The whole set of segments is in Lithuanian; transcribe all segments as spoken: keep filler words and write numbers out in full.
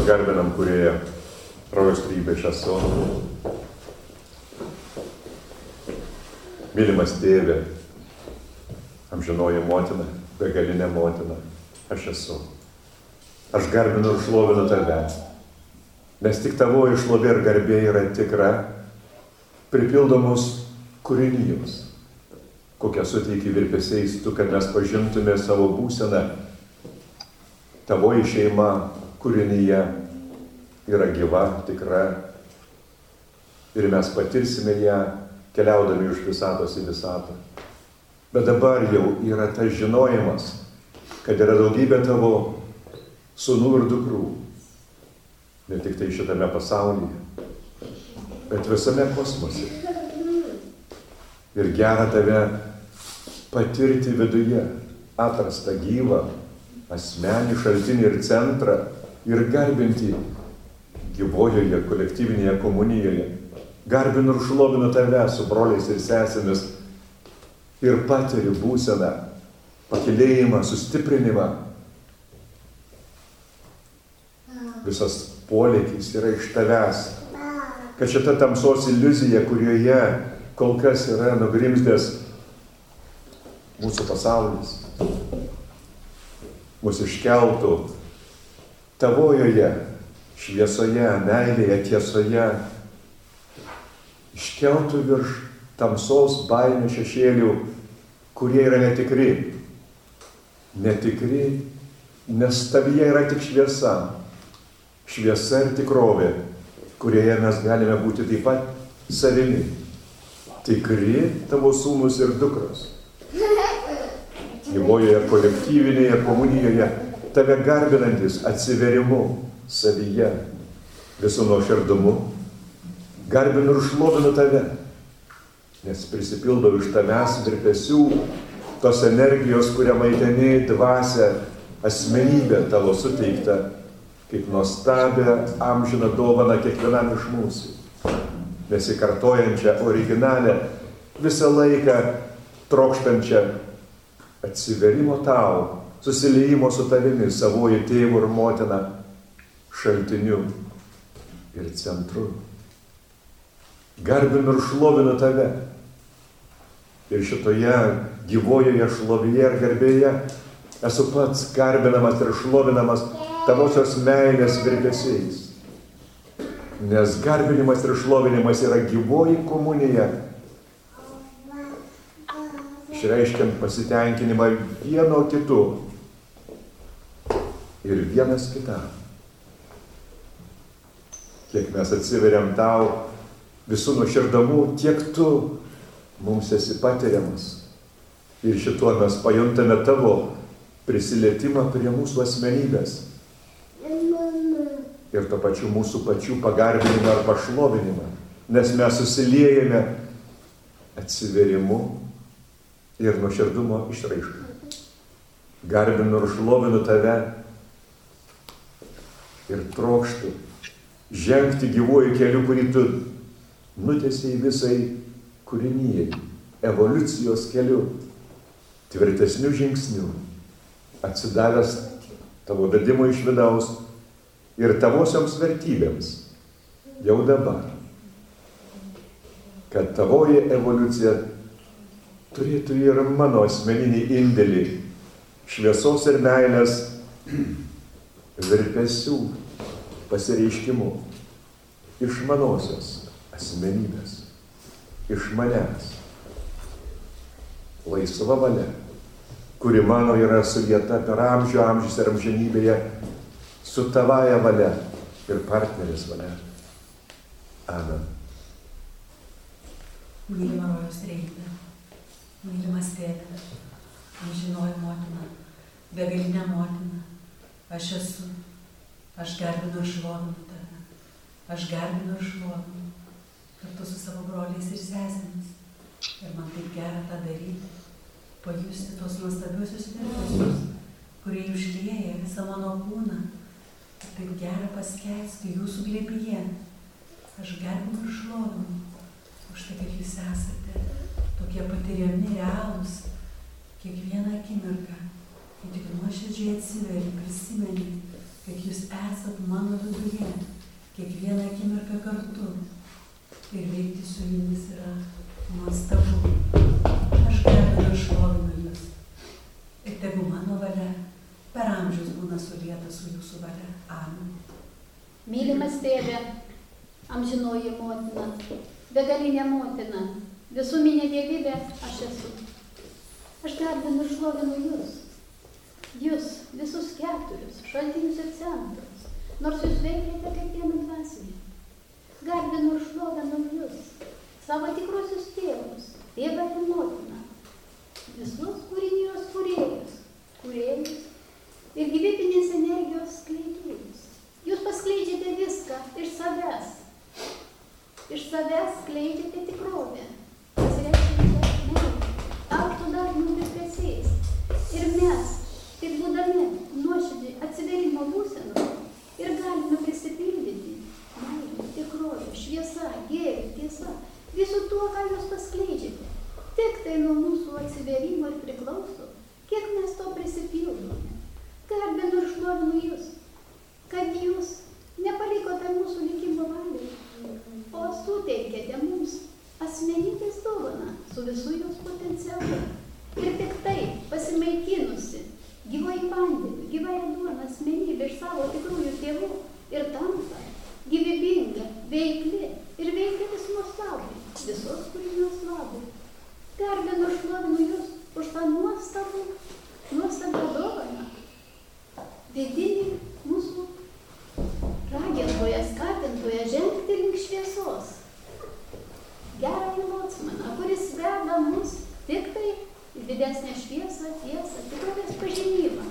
garbinam Kūrėją, rojaus trybė šią sūnų. Mylimas tėve, amžinoji motina, begalinė motina, aš esu. Aš garbinu ir šlovinu tave, nes tik tavoji šlovė ir garbė yra tikra, pripildomus kūrinijos, kokią suteiki virpesiais tu, kad mes pažintume savo būseną. Tavoji šeima kūrinyje yra gyva, tikra, ir mes patirsime ją, keliaudami iš visatos į visatą. Bet dabar jau yra tas žinojimas, kad yra daugybė tavo sūnų ir dukrų. Ne tik tai šitame pasaulyje, bet visame kosmose. Ir gera tave patirti viduje, atrastą gyvą, asmenį šaltinį ir centrą ir garbinti gyvojoje, kolektyvinėje komunijoje. Garbinu ir šlovinu tave su broliais ir sesėmis ir patiriu būseną, pakilėjimą, sustiprinimą. Visas polėkis yra iš tavęs, kad šita tamsos iliuzija, kurioje kol kas yra nugrimzdęs mūsų pasaulis, mus iškeltų tavojoje, šviesoje, meilėje, tiesoje, iškeltų virš tamsos baimių šešėlių, kurie yra netikri. Netikri, nes tavyje yra tik šviesa. Šviesa ir tikrovė, kurioje mes galime būti taip pat savimi. Tikri tavo sūnus ir dukros. Gyvojoje kolektyvinėje komunijoje tave garbinantis atsiverimu savyje, visų nuoširdumu. Garbinu ir šlovinu tave, nes prisipildau iš tavęs virpesių, tos energijos, kurią maiteni dvasią, asmenybę tavo suteiktą, kaip nuostabią amžiną dovaną kiekvienam iš mūsų. Nesikartojančią, originalią, visą laiką trokštančią atsiverimo tau, susiliejimo su tavimi, savoju tėvu ir motina, šaltiniu ir centru. Garbinu ir šlovinu tave. Ir šitoje gyvojoje šlovėje ir garbėje esu pats garbinamas ir šlovinamas tavosios meilės virpesiais. Nes garbinimas ir šlovinimas yra gyvoji komunija, išreiškiant pasitenkinimą vieno kitu ir vienas kitam. Kiek mes atsiveriam tau visų nuoširdumu, tiek tu mums esi patiriamas. Ir šituo mes pajuntame tavo prisilietimą prie mūsų asmenybės. Ir to pačiu mūsų pačių pagarbinimą ar pašlovinimą. Nes mes susiliejame atsiverimu ir nuoširdumo išraišką. Garbinu ir šlovinu tave ir trokštu žengti gyvuoju keliu, kurį tu nutiesiai visai kūrinijai, evoliucijos keliu, tvirtesnių žingsnių, atsidavęs tavo vedimo iš vidaus ir tavosioms vertybėms jau dabar, kad tavoji evoliucija turėtų ir mano asmeninį indėlį šviesos ir meilės virpesių pasireiškimų iš manosios asmenybės, iš manęs. Laisva valia, kuri mano yra sulieta per amžių, amžius ir amžinybėje, su tavaja valia ir partneris valia. Amen. Mylima rojaus trejybė, mylimas tėve, amžinoji motina, begalinė motina, aš esu, aš garbinu ir šlovinu tave, aš garbinu ir šlovinu kartu su savo broliais ir sesėmis. Ir man taip gera tą daryti, pajusti tos nuostabiusius virpesius, kurie užlieja visą mano kūną. Ir taip gera paskęsti jūsų glėbyje. Aš garbinu ir šlovinu už tai, kad jūs esate tokie patiriami, realūs, kiekvieną akimirką, kai tik nuoširdžiai atsiveri, prisimeni kad jūs esat mano viduje, kiekvieną akimirką kartu. Ir veikti su jumis yra nuostabu. Aš garbinu ir šlovinu jūs. Ir tegu mano valia per amžius būna sulieta su jūsų valia. Amen. Mylimas tėve, amžinoji motina, begalinė motina, visuminė dievybė aš esu. Aš garbinu ir šlovinu jūs. Jūs visus keturis šaltinius ir centrus, nors jūs veikiate kaip viena dvasinė. Garbinu ir šlovinu jūs, savo tikruosius tėvus, tėvą ir motiną, visus kūrinijos kūrėjus, kūrėjus ir gyvybinės energijos skleidėjus. Jūs paskleidžiate viską iš savęs. Iš savęs skleidžiate tikrovę, pasireiškiančią meilę, aukšto dažnių virpesiais. Ir mes, tik būdami nuoširdžiai atsiverimo būsenoje, ir galime prisipildyti meilė, tikrovė, šviesa, gėrį, tiesa, visu tuo, ką jūs paskleidžiate. Tik tai nuo mūsų atsiverimo ir priklauso, kiek mes to prisipildome. Garbinu ir šlovinu jūs, kad jūs nepalikote mūsų likimo valiai, o suteikėte mums asmenybės dovaną su visu jos potencialu. Ir tik tai pasimaikinusi gyvai vandeniu, gyvai duona asmenybė iš savo tikrųjų tėvų ir tampa gyvybinga, veikli ir veikia vis nuostabiai, visos kūrinijos labui. Garbinu ir šlovinu jūs už tą nuostabų, nuostabią dovaną, vidinį mūsų ragintoje, skatintoje žengti link šviesos. Gerąjį locmaną, kuris veda mus tik tai į didesnę šviesą, tiesą, tikrovės pažinimą.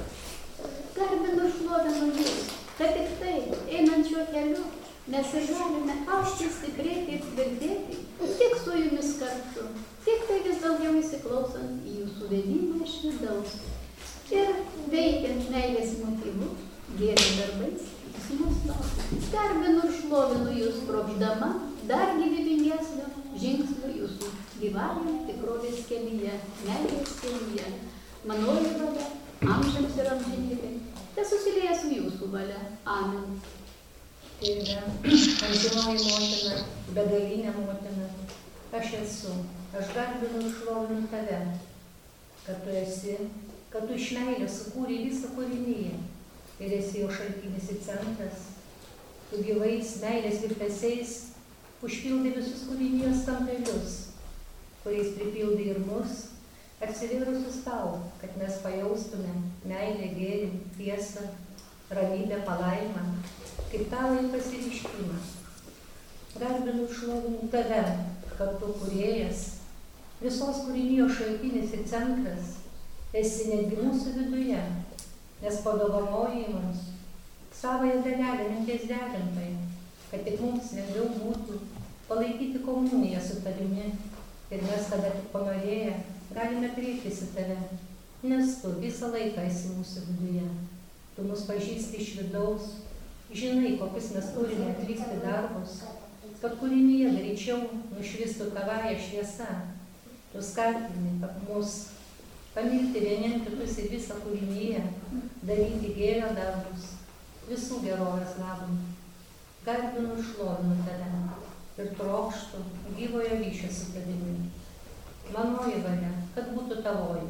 Garbinu ir šlovinu jūs, kad tik tai, einant šiuo keliu, mes ir galime augti, stiprėti ir tvirtėti, tik su jumis kartu, tik tai vis daugiau įsiklausant į jūsų vedimą iš vidaus. Ir veikiant meilės motyvu, gėrio darbais, jis mus laukia. Garbinu ir šlovinu jūs, trokšdama dar gyvybingesnio žingsnio jūsų gyvavimo tikrovės kelyje, meilės kelyje. Manoji valia, amžiams ir amžinybė, te susilieja su jūsų valia. Amen. Tėve, amžinoji motina, begalinė motina, aš esu, aš garbinu ir šlovinu tave, kad tu esi, kad tu iš meilės sukūrei visą kūriniją ir esi jo šaltinis ir centras. Tu gyvais meilės virpesiais užpildai visus kūrinijos kampelius, kuriais pripildai ir mus, atsivėrusius tau, kad mes pajaustume meilę, gėrį, tiesą, ramybę, palaimą, kaip tavo pasireiškimą. Garbinu ir šlovinu tave, kad tu kūrėjas, visos kūrinijos šaltinis ir centras, esi netgi mūsų viduje, nes padovanoji mums savąją dalelę minties degintai, kad tik mums lengviau būtų palaikyti komuniją su tavimi ir mes tada tik panorėję galime kreiptis į tave, nes tu visą laiką esi mūsų viduje. Tu mus pažįsti iš vidaus, žinai, kokius mes turime atlikti darbus, kad kūrinyje greičiau nušvistų tavąją šviesą. Tu skatini mus pamilti vieniem kitus ir visą kūrinyje, daryti gėrio darbus, visų gerovės labui. Garbinu ir šlovinu tave ir trokštu gyvojo ryšio su tavimi. Manoji valia, kad būtų tavoji.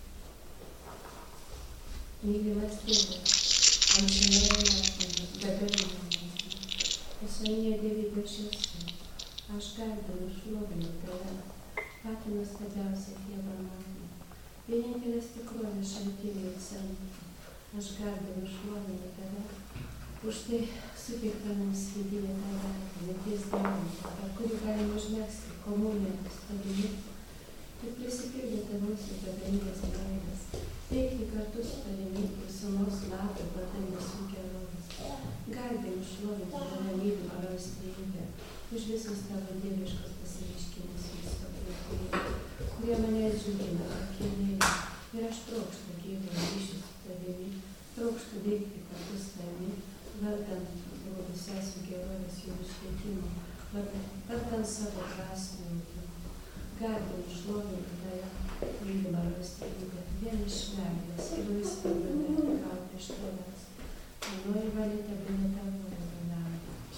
Mylimas tėve, amžinoji motina, begalinė motina, visuomenė dievybė šviesa, aš garbinu ir šlovinu tave, patį nuostabiausią Dievą motiną, vienintelės tikrovės šaltinį ir centrą. Aš garbinu ir šlovinu tave, už tai suteikta mums vidinė tave, minties dovaną, per kurį galime užmegzti komuniją su tavimi. Tu prisipildėte mūsų begalinės meilės, teikti kartu su tavimi ir sūnaus labui vardan visų gerovės. Garbinu šlovinti tave, mylimą valstybę, už visus tavo dieviškus pasireiškimus visko aplinkui, kurie mane džiugina, akėlėja. Ir aš trokštu gyvo ryšį su tavimi, trokštu veikti kartu su tavimi, vardan brolių sesių gerovės jų išteikimo, vardan savo dvasinio ugdymo. Garbinu šlovinu tave, mylimą valstybę, vien iš meilės ir laisvai gauti iš tavęs. amžinoji valia tebūna tavo valia.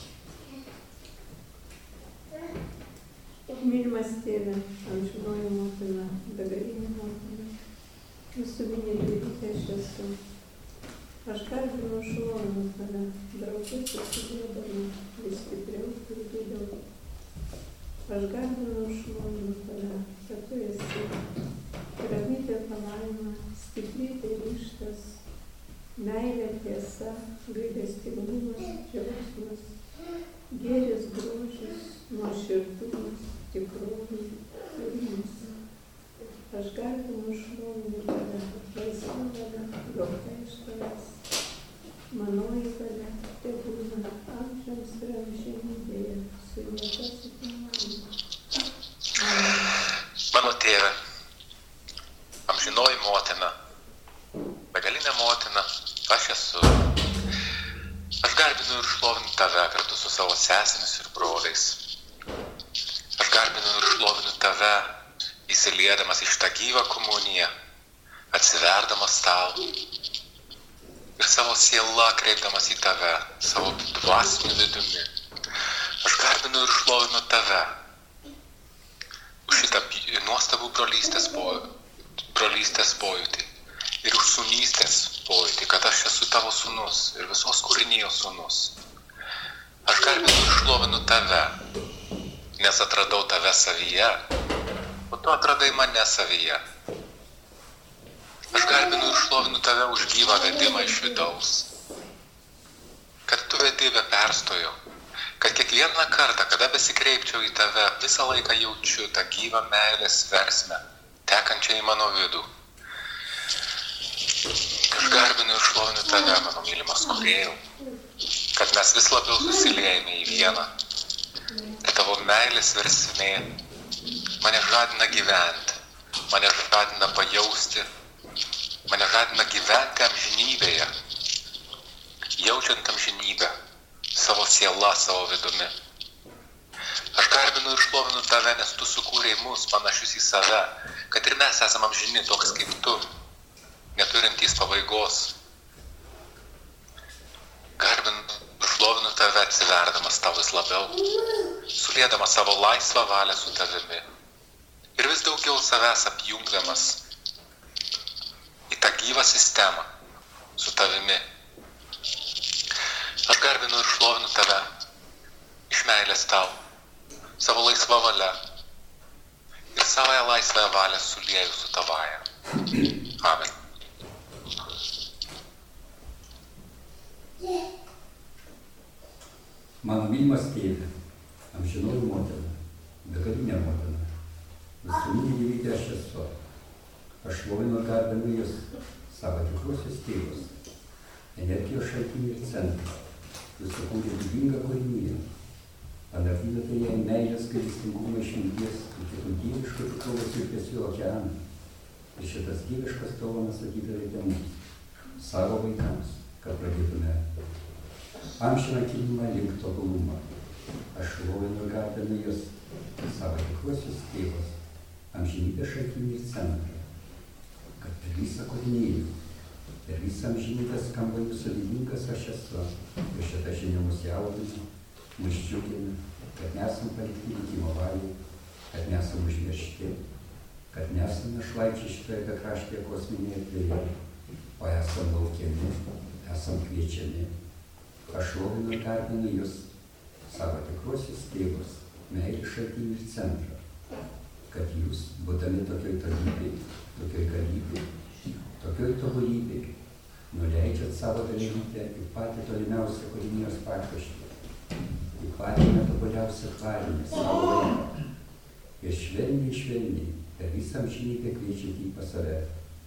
Mylimas Tėve, amžinoji motina, begalinė motina, visų minėtėte aš esu. Aš garbinu šlovinu tave, draugus susidėdami vis stipriau ir giliau. Aš garbinu šlovinu tave, kad tu esi ramybė palaima, stiprybė ryžtas, meilė tiesa, gailestingumas, džiaugsmas, gėris grožis, nuoširdumas, tikrovė, turinys. Aš garbinu šlovinu tave, laisva valia, gauta iš tavęs. Manoji valia tebūna amžiams ir amžinybėje, su jėga sutinama. Mano Tėve, amžinoji motina, begalinė motina, aš esu. Aš garbinu ir šlovinu tave kartu su savo sesėmis ir broliais. Aš garbinu ir šlovinu tave, įsiliedamas iš tą gyvą komuniją, atsiverdamas tau ir savo sielą kreipdamas į tave, savo dvasiniu vidumi. Aš garbinu ir šlovinu tave už šitą nuostabų brolystės pojūtį, brolystės pojūtį ir už sūnystės pojūtį, kad aš esu tavo sūnus ir visos kūrinijos sūnus. Aš garbinu ir šlovinu tave, nes atradau tave savyje, o tu atradai mane savyje. Aš garbinu ir šlovinu tave už gyvą vedimą iš vidaus, kad tu vedi be perstojo, kad kiekvieną kartą, kada besikreipčiau į tave, visą laiką jaučiu tą gyvą meilės versmę, tekančią į mano vidų. Aš garbinu ir šlovinu tave, mano mylimas kūrėjau, kad mes vis labiau susiliejame į vieną. Ir tavo meilės versmė mane žadina gyventi, mane žadina pajausti, mane žadina gyventi amžinybėje, jaučiant amžinybę, savo sielą, savo vidumi. Aš garbinu ir šlovinu tave, nes tu sukūrei mus panašius į save, kad ir mes esame amžini toks kaip tu, neturintys pabaigos. Garbinu ir šlovinu tave, atsiverdamas tau vis labiau, suliedamas savo laisvą valią su tavimi ir vis daugiau savęs apjungdamas į tą gyvą sistemą su tavimi. Aš garbinu ir šlovinu tave iš meilės tau, savo laisvą valią ir savąją laisvąją valią sulieju su tavaja. Amen. Mano mylimas Tėve, amžinoji motina, begalinė motina, visuminė gyvybė aš esu. Aš šlovinu ir garbinu Jus, savo tikruosius tėvus, energijos šaltinį ir centrą. Jūs sukūrė didingą kūriniją, panardinote jai meilės, gailestingumo, išminties ir kitų dieviškų tikrovės virpesių okeaną. Ir šitas dieviškas dovanas atidavėte mums, savo vaikams, kad pradėtume amžiną kilimą link tobulumą. Aš šlovinu ir garbinu Jus, savo tikruosius tėvus, amžinybės šaltinį ir centrą, kad per visą kūrinijų, per visą amžinybę skamba Jūsų didingas aš esu. Ir šitą žinią mus jaudina, mus džiugina, kad nesam palikti likimo valiai, kad nesam užmiršti, kad nesam našlaičiai šitoje bekraštėje kosminėje erdvėje, o esam laukiami, esam kviečiami. Aš šlovinu ir garbinu Jūs, savo tikruosius tėvus, meilės šaltinį ir centrą, kad Jūs, būdami tokioj tolybėj, tokioj galybėj, tokioj tobulybėj, nuleidžiat savo dalelytę į patį tolimiausią kūrinijos pakraštį, į patį netobuliausią tvarinį, savo laiką. Ir švelniai, švelniai, per visą amžinybę kviečiat jį pas save.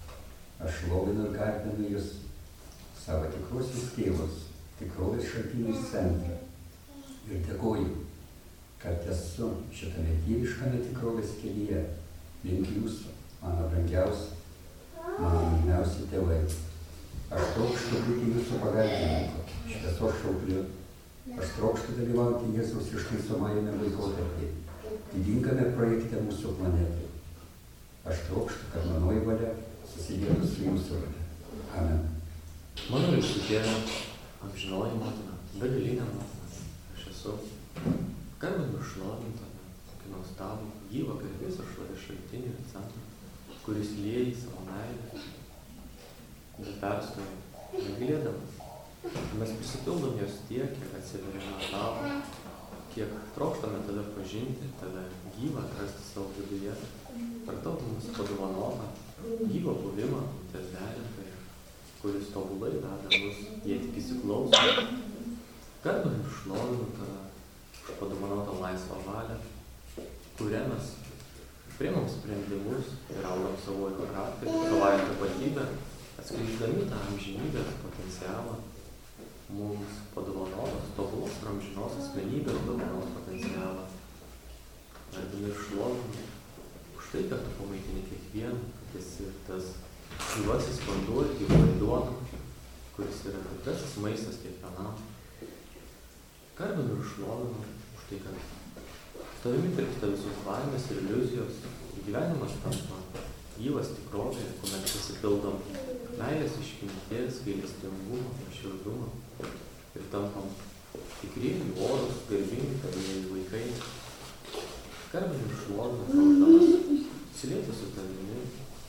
Aš šlovinu ir garbinu Jūs, savo tikruosius tėvus, tikrovės šaltinis centrą. Ir dėkoju, kad esu šitame dieviškame tikrovės kelyje, link Jūsų, mano brangiausi, mano mylimiausi tėvai. Aš trokštu būti Jūsų pagalbininku, šviesos šaukliu. Aš trokštu dalyvauti Jėzaus ištaisomajame laikotarpyje, didingame projekte mūsų planetai. Aš trokštu, kad manoji valia susilietų su Jūsų valia. Amen. Mano visų Tėve, amžinoji motina, begalinė motina, aš esu. Garbinu ir šlovinu tave, tokį nuostabų, gyvą garbės ir šlovės šaltinį ir centrą, kuris lieji savo meilę, be perstojo, negalėdamas. Mes prisipildom jos tiek, kiek atsiveriame tavo, kiek trokštame tave pažinti, tave gyvą atrasti savo viduje, per tavo mums padovanotą, gyvą buvimą, tesdelintoje, kuris tobulai veda mus, jie tik įsiklauso. Garbinu ir šlovinu tave už padovanotą laisvą valią, kuria mes priimam sprendimus ir augam savo charakterį, savąją tapatybę, atskleisdami tą amžinybės potencialą, mums padovanotas tobulos ir amžinos asmenybės dovanos potencialą. Garbinu ir šlovinu už tai, kad tu pamaitini kiekvieną, kad esi tas gyvasis vanduo ir gyvoji duona, kuris yra tikrasis maistas kiekvienam. Garbinu ir šlovinu už tai, kad tavimi tirpsta visos baimės ir iliuzijos, ir gyvenimas tampa gyvas tikrovė, kuomet pasipildom meilės išminties, gailestingumo, nuoširdumo ir tampam tikrieji, orūs, garbingi, tavieji vaikai. Garbinu ir šlovinu, trokšdamas įsilieti su tavimi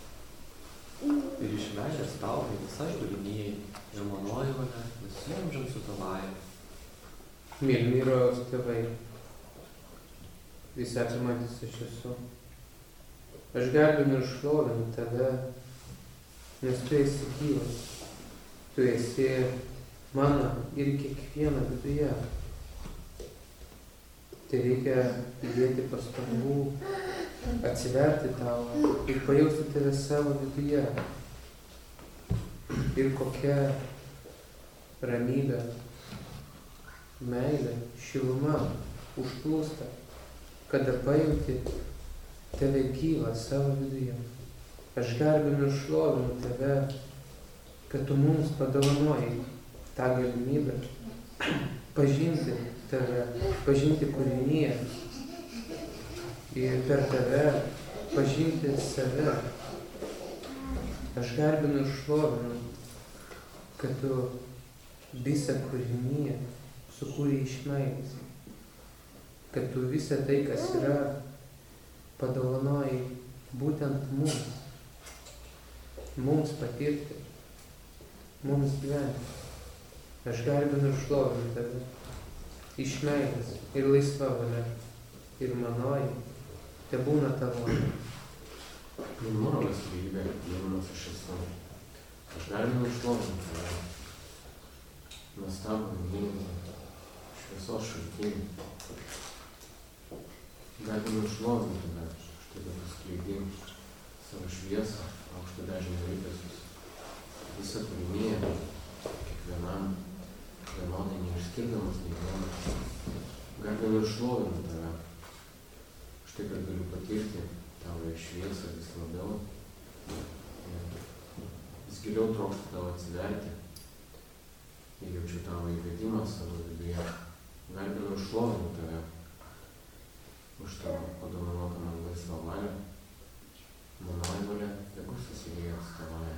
ir iš meilės tau visai kūrinijai ir manoji valia nusiamžiam su tavąja. Mylimi rojaus tėvai, visi apimantis aš esu. Aš garbinu ir šlovinu tave, nes tu esi gyvas. Tu esi mano ir kiekvieno viduje. Tai reikia įdėti pastangų, atsiverti tau ir pajausti tave savo viduje. Ir kokia ramybė, meilė, šiluma užplūsta, kada pajauti tave gyvą savo viduje. Aš garbinu ir šlovinu tave, kad tu mums padovanojai tą galimybę pažinti tave, pažinti kūriniją ir per tave pažinti save. Aš garbinu ir šlovinu, kad tu visą kūriniją sukūrei iš meilės, kad tu visą tai, kas yra, padovanojai būtent mums, mums patirti, mums gyventi. Aš garbinu ir šlovinu tave iš meilės ir laisva valia ir manoji, te būna tavo. Mano laisvybė, mylimas aš esu. Aš garbinu ir šlovinu tave, nuostabų mylimą, šviesos šaltinį. Garbinu ir šlovinu tave, štai kad paskleidai savo šviesą, aukšto dažnio rytasius. Visą kūriniją, kiekvienam, vienodai neišskirdamas nei vieno. Garbinu ir šlovinu tave, štai kad galiu patirti tavo šviesą vis labiau. Vis giliau trokštu tavo atsiverti ir jaučiu tavo įvedimą savo viduje. Garbinu ir šlovinu tave už tavo padovanotą man laisvą valią. Manoji valia, tegu susilieja su tavąja.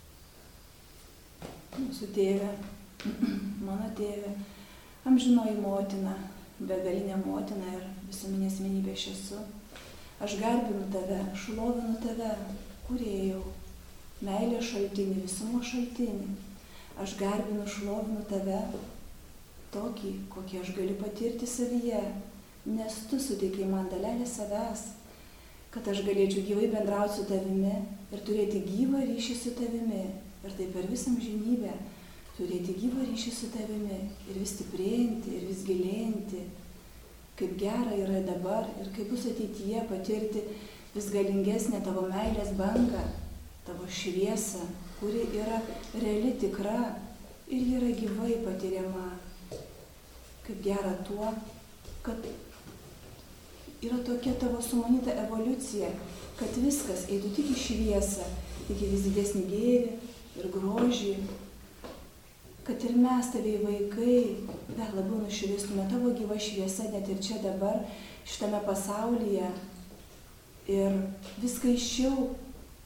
Mūsų tėve, mano tėve, amžinoji motina, begalinė motina ir visuminė asmenybė aš esu. Aš garbinu tave, šlovinu tave, kūrėjau, meilės šaltinį, visumo šaltinį. Aš garbinu, šlovinu tave, tokį, kokį aš galiu patirti savyje, nes tu suteikai man dalelę savęs, kad aš galėčiau gyvai bendrauti su tavimi ir turėti gyvą ryšį su tavimi. Ir taip per visą amžinybę turėti gyvą ryšį su tavimi ir vis stiprėjantį, ir vis gilėjantį, kaip gera yra dabar ir kaip bus ateityje patirti vis galingesnę tavo meilės bangą, tavo šviesą, kuri yra reali, tikra ir yra gyvai patiriama. Kaip gera tuo, kad yra tokia tavo sumanyta evoliucija, kad viskas eitų tik į šviesą, tik į vis didesnį gėrį ir grožį, kad ir mes tavai vaikai dar labiau nušviestume tavo gyva šviesa net ir čia dabar, šitame pasaulyje ir viską aiškiau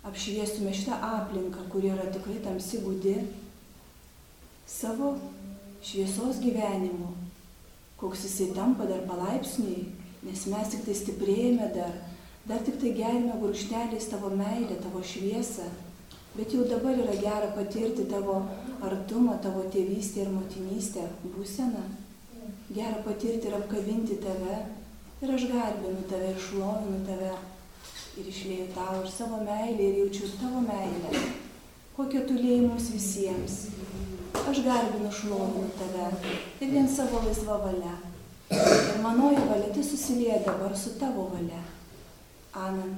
apšviestume šitą aplinką, kuri yra tikrai tamsi gūdi, savo šviesos gyvenimu, koks jisai tampa dar palaipsniui, nes mes tik tai stiprėjame dar, dar tik tai gerime gurkšteliais tavo meilę, tavo šviesą, bet jau dabar yra gera patirti tavo artumą, tavo tėvystę ir motinystę būseną. Gera patirti ir apkabinti tave, ir aš garbinu tave, ir šlovinu tave, ir išlieju tau ir savo meilę, ir jaučiu tavo meilę, kokią tu lieji mums visiems. Aš garbinu, šlovinu tave, ir vien savo laisva valia. Ir manoji valia tai susilieja dabar su tavo valia. Amen.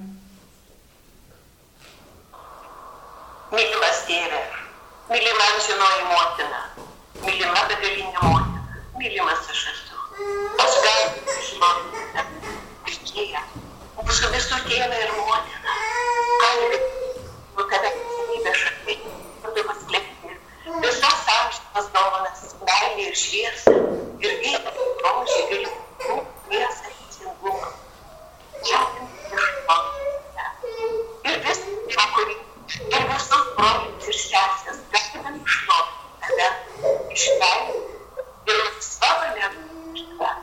Mylimas tėve, mylima amžinoji motina, mylima begalinė motina, mylimas aš esu. Aš garbinu, šlovinu tave, vilkėja, mūsų visų tėvą ir motiną. Garbinu tave gyvybę šaktai, tu paslėpti visas amžinas dovanas, meilė ir šviesą, ir gėdą, grožį, vilkų, tiesą, teisingumą. Džiaugiamės ir šlovinu tave. Ir visą Dievo kūrinį, ir visus brolius ir sesės, garbinam šlovinu tave, iš meilės ir laisva valia už tave.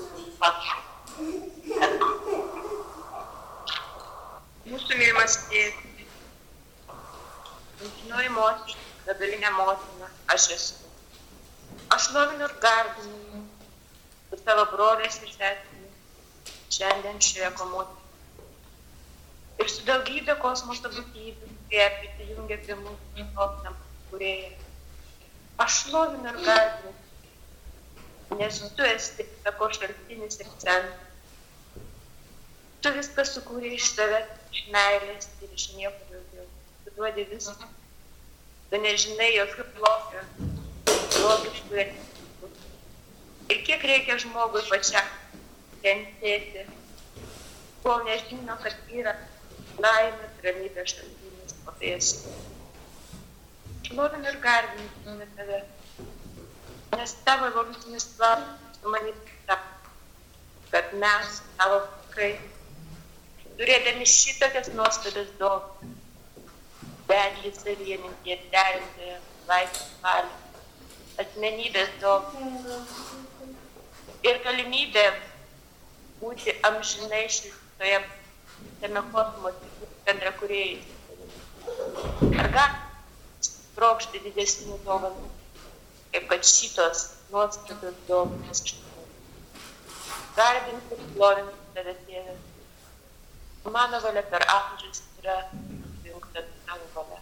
Mūsų mylimas tėvas, amžinoji motina, begalinė motina, aš esu. Aš šlovinu ir garbinu su savo broliais ir sesėmis šiandien šioje komunijoje. Ir su daugybė kosmoso būtybių, kurie prisijungia prie mūsų nuostabiam kūrėjai. Aš šlovinu ir garbinu, nes tu esi tako šaltinis ir centras. Tu viską sukūrė iš tavęs, iš meilės ir iš nieko daugiau. Tu duodi viską. Tu nežinai jokių blogio, blogiškų etiškų. Ir kiek reikia žmogui pačiam kentėti, kol nežino, kad yra laimė, ramybė šaltinis, o tai esi. Šlovinu ir garbinu tave, nes tavo evoliucinis planas su manimi ta, kad mes, tavo vaikai, turėdami šitokias nuostabias dovanas, vedlį savyje minties derintoje, laisvės valią, asmenybės dovanas ir galimybę būti amžinai šitoje tame kosmose bendrakūrėjais. Ar gali trokšti didesnių dovanų, kaip kad šitos nuostabios dovanas iš tavęs. Garbinti ir šlovinti tave, Tėve. Mano valia per amžius yra sujungta tavo valia.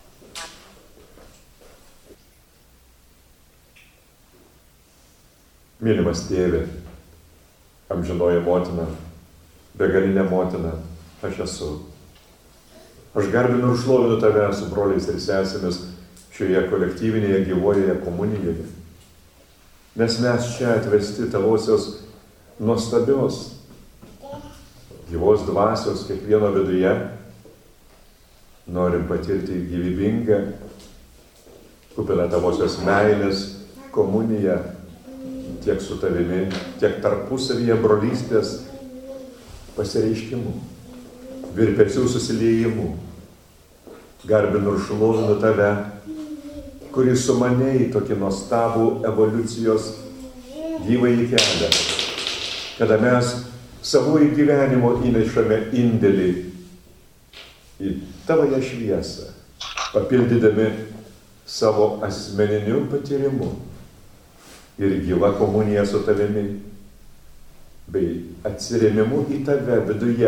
Mylimas tėve, amžinoji motina, begalinė motina, aš esu. Aš garbinu ir šlovinu tave su broliais ir sesėmis šioje kolektyvinėje gyvojoje komunijoje. Nes mes čia atvesti tavosios nuostabios gyvos dvasios kiekvieno viduje, norim patirti gyvybingą, kupiną tavosios meilės komuniją tiek su tavimi, tiek tarpusavyje brolystės pasireiškimų, virpesių susiliejimų. Garbinu ir šlovinu tave, kuris sumanėjai tokį nuostabų evoliucijos gyvąjį kelią, kada mes savųjų gyvenimo įnešame indėlį į tavąją šviesą, papildydami savo asmeniniu patyrimu ir gyva komunija su tavimi, bei atsirėmimu į tave viduje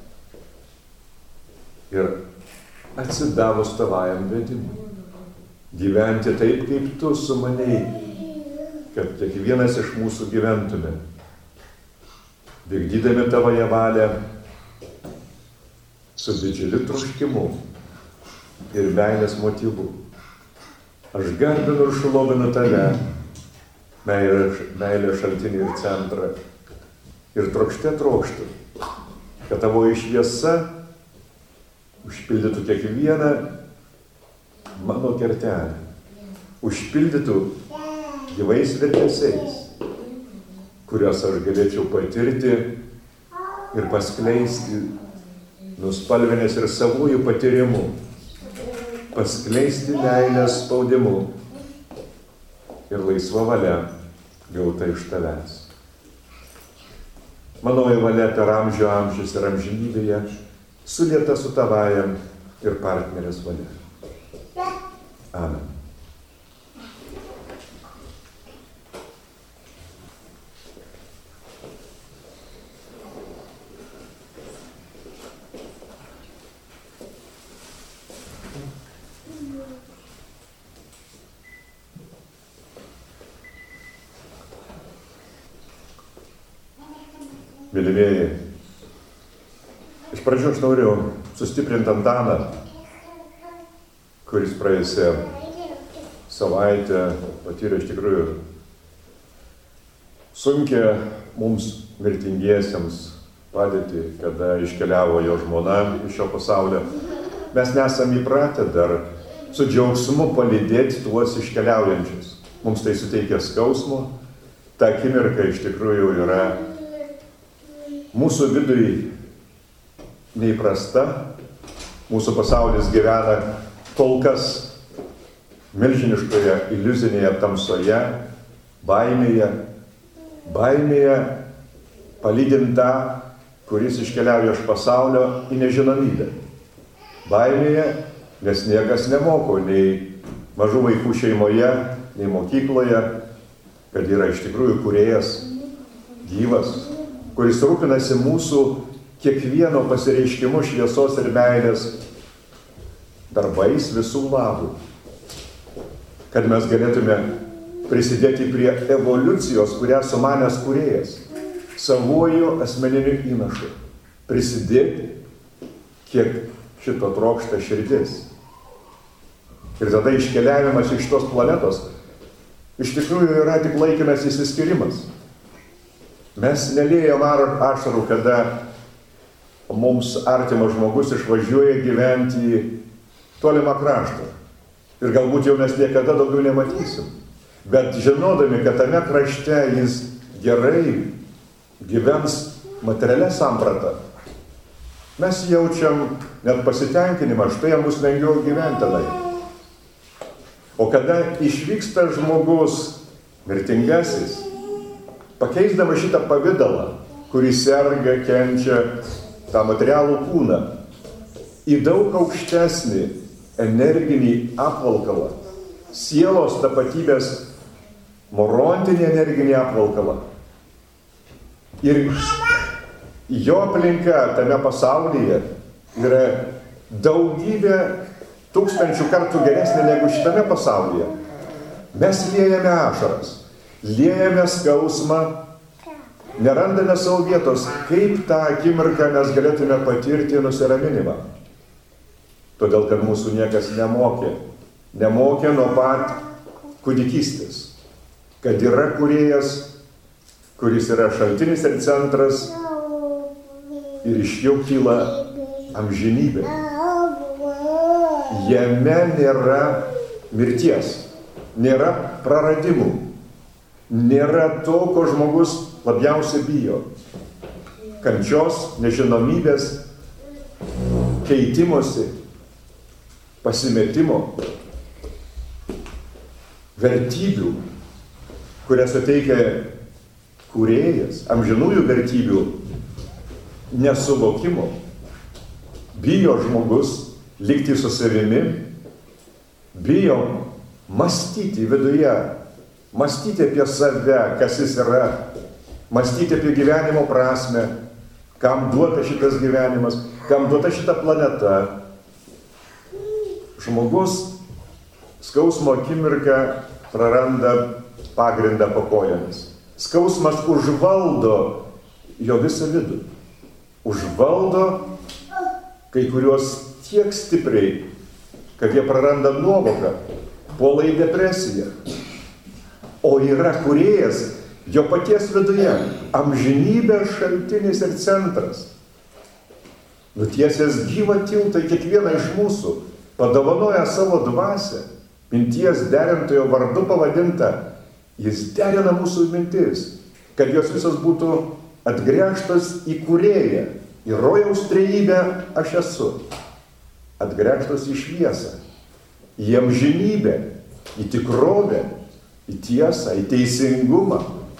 ir atsidavus tavajam vedimui. Gyventi taip, kaip tu sumanėjai, kad kiekvienas iš mūsų gyventume, vykdydami tavąją valią su didžiuliu troškimu ir meilės motyvu. Aš garbinu ir šlovinu tave, meilės šaltinį ir centrą, ir trokšte trokštų, kad tavoji šviesa užpildytų kiekvieną mano kertelį, užpildytų gyvais virpesiais, kuriuos aš galėčiau patirti ir paskleisti, nuspalvinęs ir savųjų patyrimų, paskleisti meilės spaudimu ir laisva valia gauta iš tavęs. Manoji valia per amžių amžius ir amžinybėje sulieta su tavajam ir partnerės valia. Amen. Mylimieji, iš pradžių aš noriu sustiprinti Antaną, kuris praėjusią savaitę patyrė iš tikrųjų sunkią mums mirtingiesiems padėtį, kada iškeliavo jo žmona iš šio pasaulio. Mes nesam įpratę dar su džiaugsmu palydėti tuos iškeliaujančius. Mums tai suteikia skausmo. Ta akimirka iš tikrųjų yra mūsų vidui neįprasta. Mūsų pasaulis gyvena kol kas milžiniškoje iliuzinėje tamsoje, baimėje, baimėje palydint tą, kuris iškeliauja iš pasaulio į nežinomybę. Baimėje, nes niekas nemoko nei mažų vaikų šeimoje, nei mokykloje, kad yra iš tikrųjų kūrėjas gyvas, kuris rūpinasi mūsų kiekvieno pasireiškimu šviesos ir meilės darbais visų labų, kad mes galėtume prisidėti prie evoliucijos, kurią sumanęs kūrėjas, savuoju asmeniniu įnašu, prisidėti, kiek šito trokšta širdis. Ir tada iškeliavimas iš tos planetos iš tikrųjų yra tik laikinas įsiskyrimas. Mes neliejam ašarų, kada mums artimas žmogus išvažiuoja gyventi į tolimą kraštą. Ir galbūt jau mes niekada daugiau nematysim. Bet žinodami, kad tame krašte jis gerai gyvens materialia samprata, mes jaučiam net pasitenkinimą, štai jam bus lengviau gyventi tenai. O kada išvyksta žmogus mirtingasis, pakeisdama šitą pavidalą, kuris serga, kenčia tą materialų kūną, į daug aukštesnį energinį apvalkalą, sielos tapatybės morontinį energinį apvalkalą. Ir jo aplinka tame pasaulyje yra daugybė tūkstančių kartų geresnė negu šitame pasaulyje. Mes liejame ašaras, liejame skausmą, nerandame savo vietos, kaip tą akimirką mes galėtume patirti nusiraminimą. Todėl, kad mūsų niekas nemokė, nemokė nuo pat kūdikystės, kad yra kūrėjas, kuris yra šaltinis ir centras ir iš jo kyla amžinybė. Jame nėra mirties, nėra praradimų, nėra to, ko žmogus labiausiai bijo. Kančios, nežinomybės, keitimosi, pasimetimo, vertybių, kurias suteikia kūrėjas, amžinųjų vertybių nesuvokimo. Bijo žmogus likti su savimi, bijo mąstyti viduje, mąstyti apie save, kas jis yra, mąstyti apie gyvenimo prasmę, kam duota šitas gyvenimas, kam duota šita planeta. Žmogus skausmo akimirką praranda pagrindą po kojomis. Skausmas užvaldo jo visą vidų. Užvaldo kai kuriuos tiek stipriai, kad jie praranda nuovoką, puola į depresiją. O yra kūrėjas jo paties viduje, amžinybės šaltinis ir centras. Nutiesęs gyvą tiltą į kiekvieną iš mūsų, padovanoja savo dvasią, minties derintojo vardu pavadinta, jis derina mūsų mintis, kad jos visos būtų atgręžtos į kūrėją, į rojaus trejybę aš esu, atgręžtos į šviesą, į amžinybę, į tikrovę, į tiesą, į teisingumą,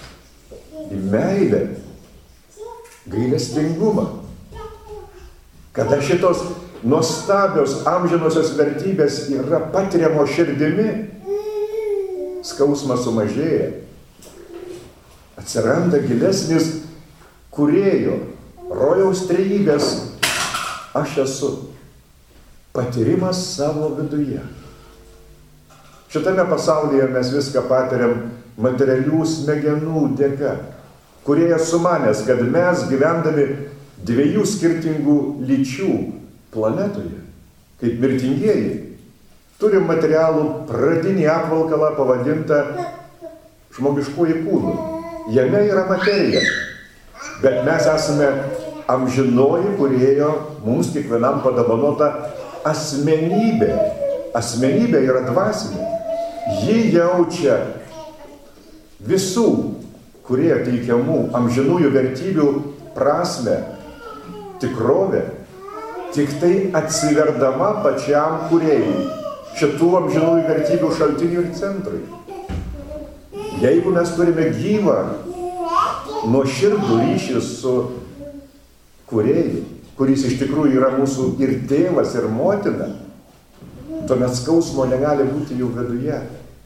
meilę, gailestingumą. Kada šitos nuostabios amžinosios vertybės yra patiriamo širdimi, skausmas sumažėja. Atsiranda gilesnis kūrėjo, rojaus trejybės aš esu. Patyrimas savo viduje. Šitame pasaulyje mes viską patiriam materialių smegenų dėka. Kūrėjas sumanęs, kad mes gyvendami dviejų skirtingų lyčių planetoje, kaip mirtingieji, turim materialų pradinį apvalkalą pavadintą žmogiškuoju kūnu. Jame yra materija, bet mes esame amžinoji kūrėjo, mums kiekvienam padovanota asmenybė. Asmenybė yra dvasinė. Ji jaučia visų kūrėjo teikiamų amžinųjų vertybių prasmę, tikrovę, tik tai atsiverdama pačiam kūrėjui, šitų amžinųjų vertybių šaltinių ir centrai. Jeigu mes turime gyvą, nuoširdų ryšį su kūrėju, kuris iš tikrųjų yra mūsų ir tėvas, ir motina, tuomet skausmo negali būti jų viduje.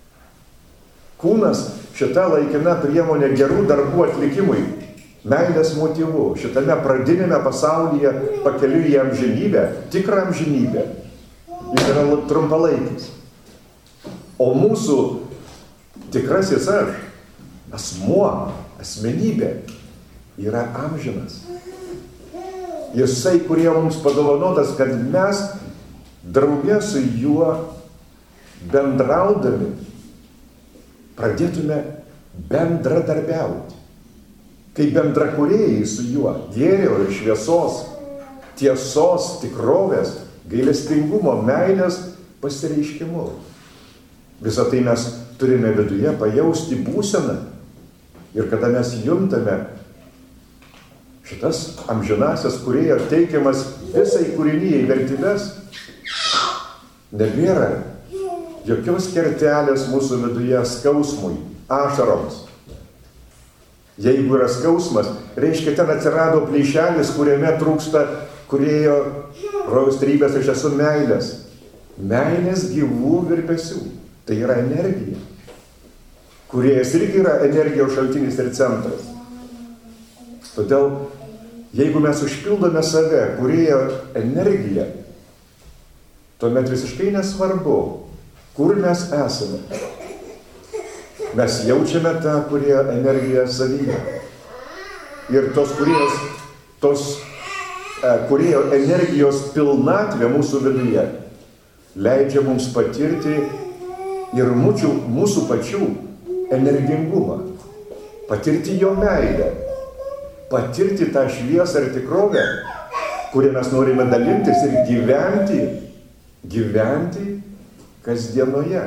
Kūnas šita laikina priemonė gerų darbų atlikimui, meilės motyvu, šitame pradinėme pasaulyje pakeliui į amžinybę, tikrą amžinybę. Jis yra trumpalaikis. O mūsų tikrasis aš, asmuo, asmenybė, yra amžinas. Jisai, kurie mums padovanotas, kad mes drauge su juo bendraudami pradėtume bendradarbiauti. Kaip bendrakūrėjai su juo, gėrio ir šviesos, tiesos, tikrovės, gailestingumo, meilės pasireiškimu. Visą tai mes turime viduje pajausti būseną. Ir kada mes juntame šitas amžinasias kūrėjo teikiamas visai kūrinyjei vertybės, nebėra jokios kertelės mūsų viduje skausmui, ašaroms. Jeigu yra skausmas, reiškia, ten atsirado plyšelis, kuriame trūksta kūrėjo rojaus trejybės aš esu meilės. Meilės gyvų virpesių. Tai yra energija. Kūrėjas irgi yra energijos šaltinis ir centras. Todėl, jeigu mes užpildome save kūrėjo energiją, tuomet visiškai nesvarbu, kur mes esame. Mes jaučiame tą kūrėjo energiją savyje. Ir tos kūrėjos, tos e, kūrėjo energijos pilnatvė mūsų viduje leidžia mums patirti ir mūčių, mūsų pačių energingumą, patirti jo meilę, patirti tą šviesą ir tikrovę, kurią mes norime dalintis ir gyventi, gyventi kasdienoje.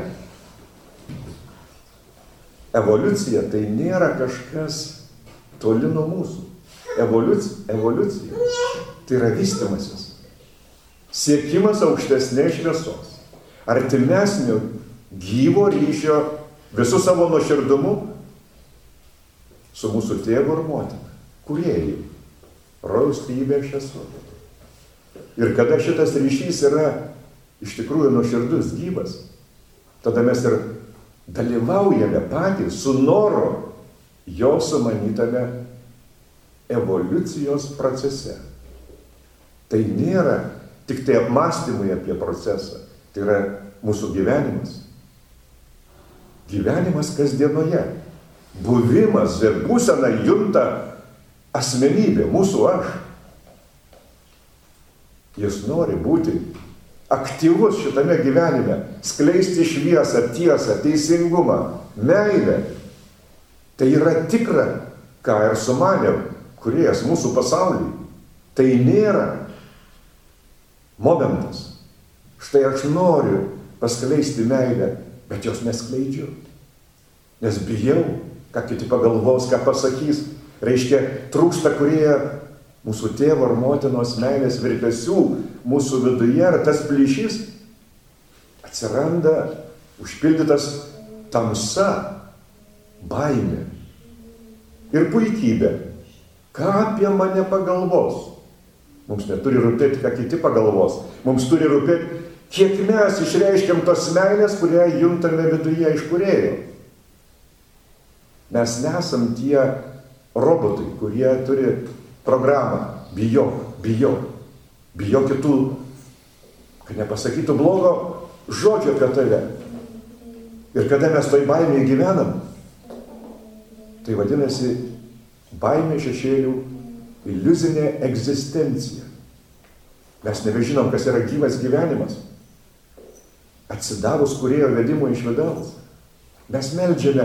Evoliucija tai nėra kažkas toli nuo mūsų. Evoliucija, evoliucija tai yra vystymasis. Siekimas aukštesnės šviesos, artimesnio gyvo ryšio visų savo nuoširdumu su mūsų tėvu ir motina, kūrėjai, rojaus trejybė aš esu. Ir kada šitas ryšys yra iš tikrųjų nuoširdus, gyvas, tada mes ir dalyvaujame patys su noru jo sumanytame evoliucijos procese. Tai nėra tik tai apmąstymai apie procesą, tai yra mūsų gyvenimas. Gyvenimas kasdienoje. Buvimas ir būsena junta asmenybė, mūsų aš. Jis nori būti aktyvus šitame gyvenime, skleisti šviesą, tiesą, teisingumą, meilę. Tai yra tikra, ką ir sumanė kūrėjas mūsų pasaulį. Tai nėra momentas. Štai aš noriu paskleisti meilę, bet jos neskleidžiu. Nes bijau, ką kiti pagalvos, ką pasakys. Reiškia, trūksta kūrėjo mūsų tėvo ar motinos meilės virpesių mūsų viduje, ir tas plyšys atsiranda užpildytas tamsa, baimė. ir puikybė. Ką apie mane pagalvos? Mums neturi rūpėti, ką kiti pagalvos. Mums turi rūpėti, kiek mes išreiškiam tos meilės, kurią juntame viduje iš Kūrėjo. Mes nesam tie robotai, kurie turi programą. Bijok, bijok, bijok kitų, kad nepasakytų blogo žodžio apie tave. Ir kada mes toj baimėje gyvenam, tai vadinasi baimė šešėlių iliuzinė egzistencija. Mes nebežinom, kas yra gyvas gyvenimas. Atsidavus Kūrėjo vedimo iš vidaus, mes meldžiame,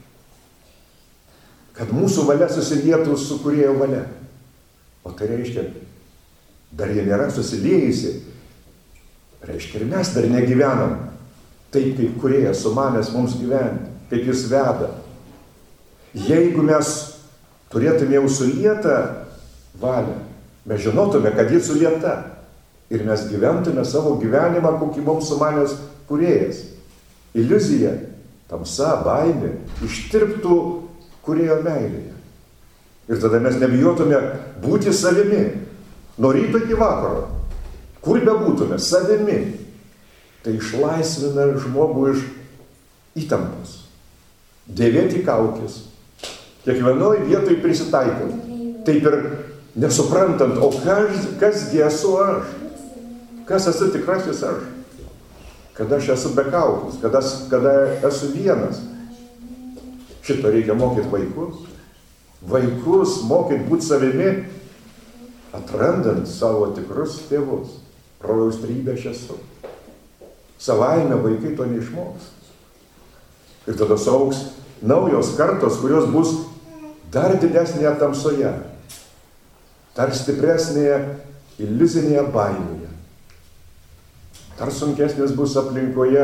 kad mūsų valia susilietų su Kūrėjo valia. O tai reiškia, dar jie nėra susiliejusi. Reiškia, ir mes dar negyvenam taip, kaip Kūrėjas sumanęs mums gyventi, kaip jis veda. Jeigu mes turėtume jau sulietą valią, mes žinotume, kad ji sulieta. Ir mes gyventume savo gyvenimą, kokį mums sumanęs Kūrėjas. Iliuzija, tamsa, baimė ištirptų Kūrėjo meilėje. Ir tada mes nebijotume būti savimi. Nuo ryto iki vakaro. Kur be būtume, savimi. Tai išlaisvina žmogų iš įtampos. Dėvėti kaukės. Kiekvienoj vietoj prisitaikant. Taip ir nesuprantant, o kas, kasgi esu aš? Kas esu tikrasis aš? Kada aš esu be kaukės, kada, kada esu vienas. Šito reikia mokyti vaikus. Vaikus mokyti būti savimi, atrandant savo tikrus tėvus. Rojaus trybė aš esu. Savaime vaikai to neišmoks. Ir tada sauks naujos kartos, kurios bus dar didesnėje tamsoje, dar stipresnėje iliuzinėje baimėje. Dar sunkesnis bus aplinkoje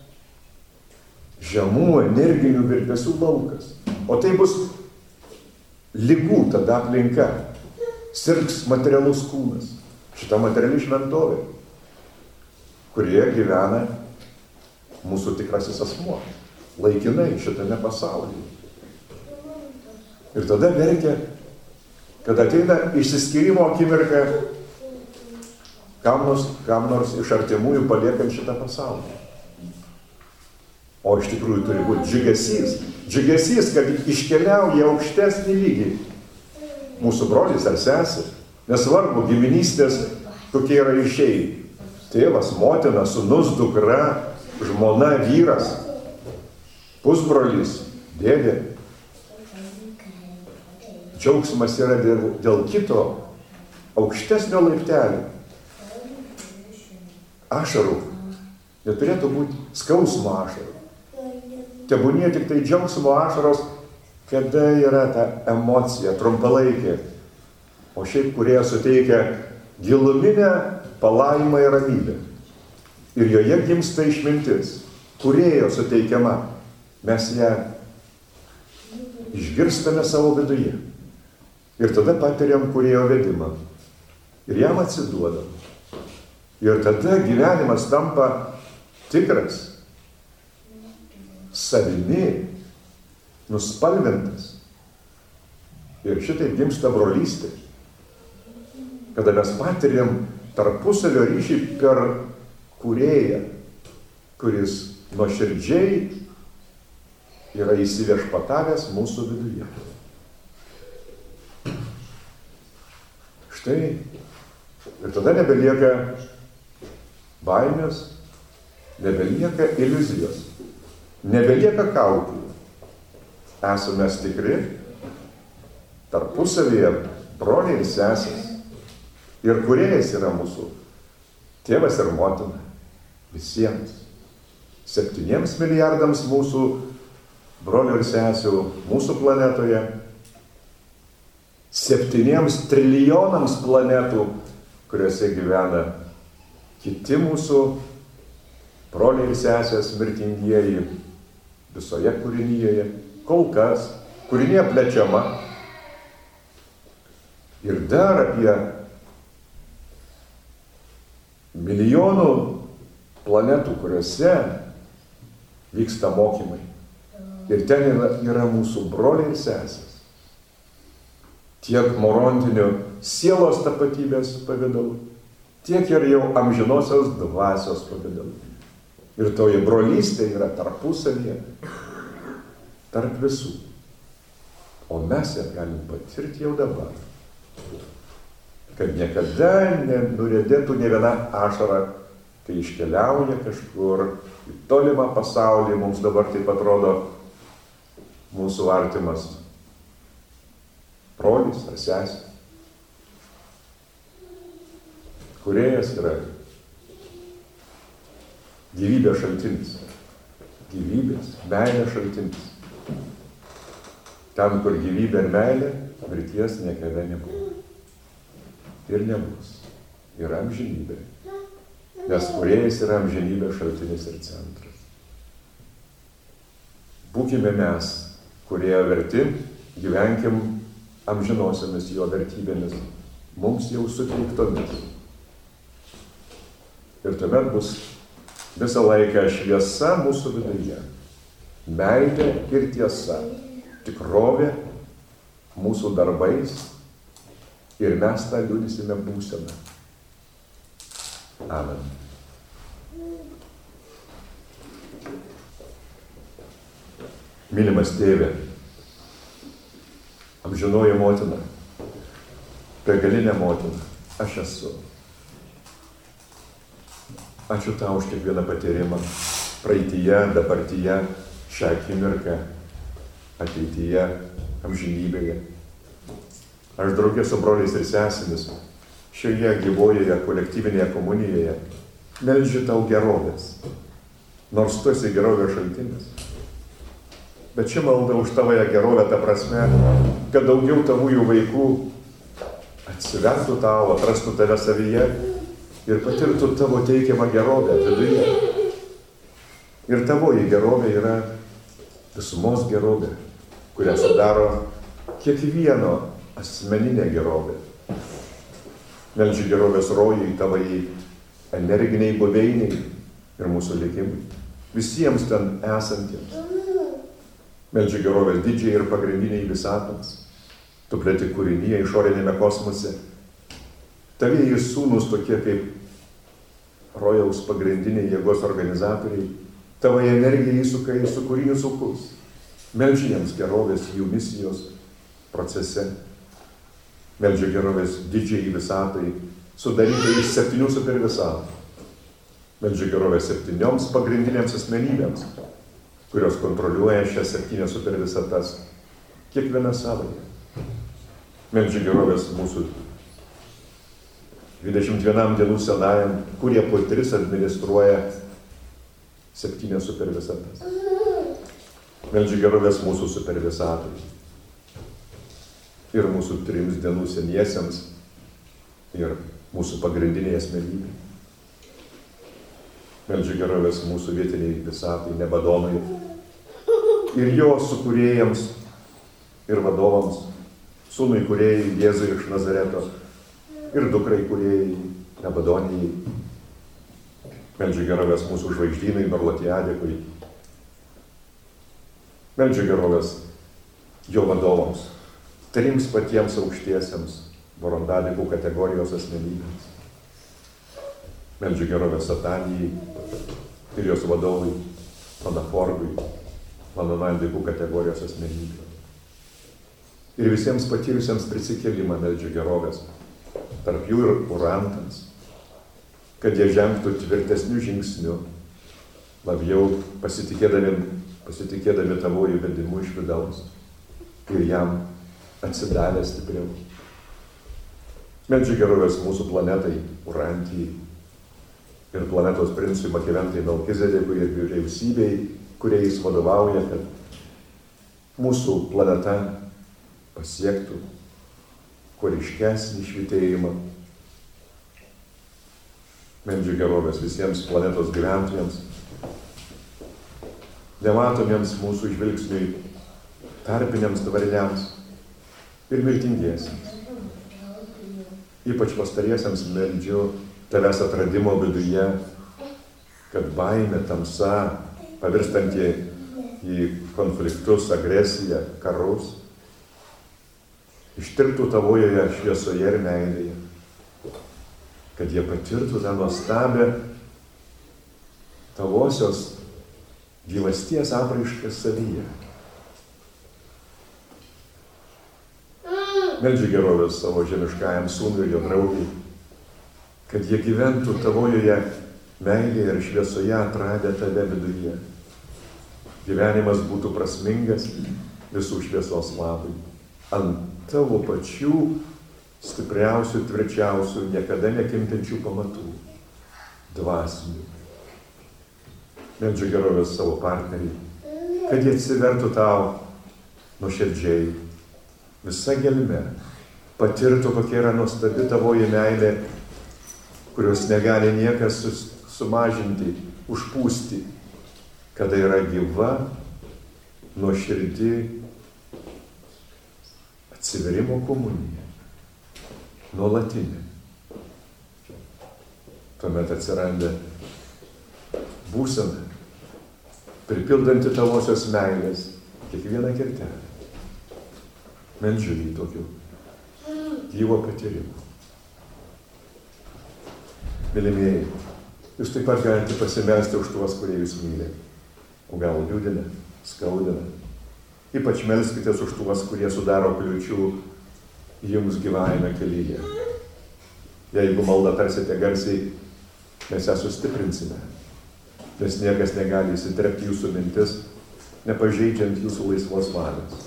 žemų energinių virpesių laukas. O tai bus ligų tada aplinka. Sirgs materialus kūnas. Šita materiali šventovė, kurioje gyvena mūsų tikrasis asmuo. Laikinai šitame pasaulyje. Ir tada verkia, kad ateina išsiskyrimo akimirka, kam nors, kam nors iš artimųjų paliekant šitą pasaulį. O iš tikrųjų turi būti džiugesys. Džiugesys, kad iškeliauja aukštesnį lygį. Mūsų brolis ar sesė. Nesvarbu, giminystės, kokie yra ryšiai. Tėvas, motina, sūnus, dukra, žmona, vyras, pusbrolis, dėdė. Džiaugsmas yra dėl, dėl kito aukštesnio laiptelio. Ašarų. Neturėtų būti skausmo ašarų. Tebūnie tik tai džiaugsmo ašaros, kada yra ta emocija trumpalaikė. O šiaip Kūrėjas suteikia giluminę palaimą ir ramybę. Ir joje gimsta išmintis. Kūrėjo suteikiama. Mes ją išgirstame savo viduje. Ir tada patiriam Kūrėjo vedimą. Ir jam atsiduodam. Ir tada gyvenimas tampa tikras, savimi, nuspalvintas. Ir šitaip gimsta brolystė. Kada mes patiriam tarpusavio ryšį per Kūrėją, kuris nuoširdžiai yra įsiviešpatavęs mūsų viduje. Štai. Ir tada nebelieka baimės, nebelieka iliuzijos, nebelieka kaukių. Esame tikri, tarpusavyje broliai ir sesės. Ir Kūrėjas yra mūsų tėvas ir motina. Visiems. Septyniems milijardams mūsų brolių ir sesių mūsų planetoje. Septyniems trilijonams planetų, kuriuose gyvena kiti mūsų broliai ir sesės mirtingieji visoje kūrinyje. Kol kas kūrinė plečiama. Ir dar apie milijonų planetų, kuriuose vyksta mokymai. Ir ten yra, yra mūsų broliai ir sesės. tiek morontinio sielos tapatybės pavidalu, tiek ir jau amžinosios dvasios pavidalu. Ir toji brolystė yra tarpusavyje, tarp visų. O mes ją galim patirti jau dabar. Kad niekada nenuriedėtų nė viena ašara, kai iškeliauja kažkur į tolimą pasaulį, mums dabar taip atrodo mūsų artimas brolis ar sesė. Kūrėjas yra gyvybės šaltinis. Gyvybės, meilės šaltinis. Ten, kur gyvybė ir meilė, mirties niekada nebuvo. Ir nebus. Yra amžinybė. Nes kūrėjas yra amžinybės šaltinis ir centras. Būkime mes, kurie verti, gyvenkim amžinosiamis jo vertybėmis, mums jau suteiktomis. Ir tuomet bus visą laiką šviesa mūsų viduje. Meilė ir tiesa. Tikrovė mūsų darbais ir mes tą liudysime būseną. Amen. Mylimas tėve, amžinoji motina, begalinė motina, aš esu. Ačiū tau už kiekvieną patyrimą, praeityje, dabartyje, šią akimirką, ateityje, amžinybėje. Aš draugė su broliais ir sesėmis šioje gyvojoje kolektyvinėje komunijoje meldžiu tau gerovės, nors tu esi gerovės šaltinis. Bet ši malda už tavoje gerovę ta prasme, kad daugiau tavųjų vaikų atsivertų tau, atrastų tave savyje ir patirtų tavo teikiamą gerovę viduje. Ir tavoji gerovė yra visumos gerovė, kurią sudaro kiekvieno asmeninė gerovė. Meldžiu gerovės rojai, tavai energiniai buveiniai ir mūsų likimui, visiems ten esantiems. Meldžiu gerovės didžiai ir pagrindiniai visatoms. Tu plėti kūrinyje išorinėme kosmose. Tavieji sūnus tokie kaip rojaus pagrindiniai jėgos organizatoriai, tavai energija įsuka į sukūrinius ūkus. Meldžiu jiems gerovės jų misijos procese. Meldžiu gerovės didžiai visatai, sudarytai iš septynių supervisatų. Meldžiu gerovės septynioms pagrindinėms asmenybėms, kurios kontroliuoja šias septynias supervisatas, kiekviena savoje. Meldžiu gerovės mūsų dvidešimt vienam dienų senajam, kurie po tris administruoja septynias supervisatas. Meldžiu gerovės mūsų supervisatui ir mūsų trims dienų seniesiems ir mūsų pagrindiniai asmenybė. Meldžiu gerovės mūsų vietiniai visatai, nebadonai ir jo sukūrėjams ir vadovams, sūnui kūrėjai Jėzui iš Nazareto ir dukrai kūrėjai nebadonijai. Meldžiu gerovės mūsų žvaigždynai Norlatiadikui. Meldžiu gerovės jo vadovams, trims patiems aukštiesiems Vorondadikų kategorijos asmenybėms. Meldžiu gerovės Satanijai ir jos vadovui Panaforgui, Manonandikų kategorijos asmenybėms. Ir visiems patyrusiems prisikėlimą meldžiu gerovės, tarp jų ir urantams, kad jie žengtų tvirtesnių žingsnių, labiau pasitikėdami, pasitikėdami tavojų vedimu iš vidaus ir jam atsidavę stipriau. Meldžiu gerovės mūsų planetai, Urantijai ir planetos princui Makiventai Melkizedekui ir vyriausybei, kurie jis vadovauja, kad mūsų planeta pasiektų kuo ryškesnį švytėjimą. Meldžiu gerovės visiems planetos gyventojams, nematomiems mūsų žvilgsniui, tarpiniams tvariniams ir mirtingiesiems. Ypač pastariesiems meldžiu tavęs atradimo viduje, kad baimė, tamsa, pavirstanti į konfliktus, agresiją, karus, ištirptų tavojoje šviesoje ir meilėje, kad jie patirtų tą nuostabią tavosios gyvasties apraišką savyje. Meldžiu gerovės savo žemiškajam sūnui ir jo draugiai, kad jie gyventų tavojoje meilėje ir šviesoje atradę tave viduje. Gyvenimas būtų prasmingas visų šviesos labui, ant tavo pačių stipriausių, tvirčiausių, niekada nekintančių pamatų, dvasinių. Meldžiu gerovės savo partneriai, kad jie atsivertų tau nuoširdžiai, visa gelme, patirtų, kokia yra nuostabi tavoji meilė, kurios negali niekas sumažinti, užpūsti, kada yra gyva, nuoširdi atsiverimo komunija, nuolatinė. Tuomet atsiranda būsena, pripildanti tavosios meilės kiekvieną kertelę. Meldžiu į tokių gyvo patyrimų. Mylimieji, jūs taip pat galite pasimelsti už tuos, kurie jūs myli, o gal liūdina, skaudina. Ypač melskitės už tuos, kurie sudaro kliūčių jums gyvavime kelyje. Jeigu maldą tarsite garsiai, mes ją sustiprinsime, nes niekas negali įsiterpti jūsų mintis, nepažeidžiant jūsų laisvos valios.